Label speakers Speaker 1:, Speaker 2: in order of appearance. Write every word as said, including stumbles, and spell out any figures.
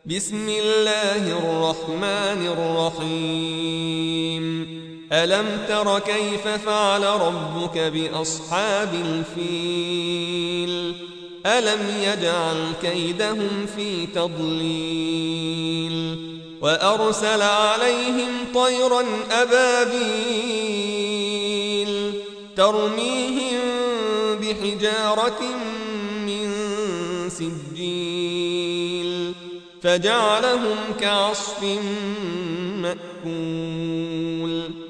Speaker 1: بسم الله الرحمن الرحيم ألم تر كيف فعل ربك بأصحاب الفيل ألم يجعل كيدهم في تضليل وأرسل عليهم طيرا أبابيل ترميهم بحجارة من سجيل فجعلهم كعصف مأكول